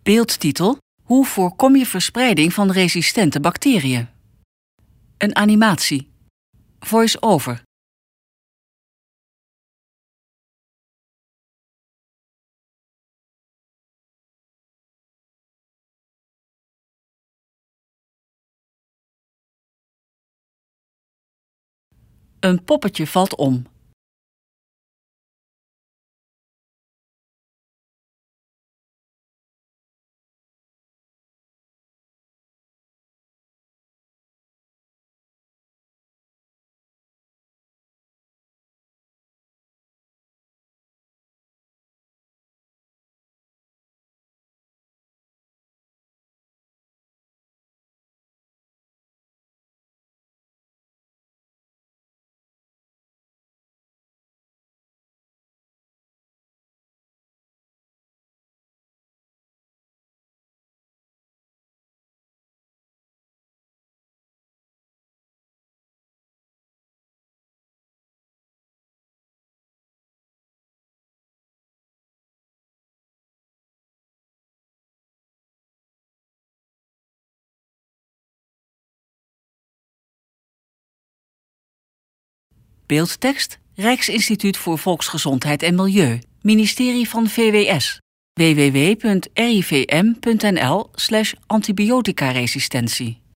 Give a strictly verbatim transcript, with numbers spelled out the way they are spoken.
Beeldtitel: Hoe voorkom je verspreiding van resistente bacteriën? Een animatie. Voice-over. Een poppetje valt om. Beeldtekst: Rijksinstituut voor Volksgezondheid en Milieu, Ministerie van V W S. w w w punt r i v m punt n l slash antibioticaresistentie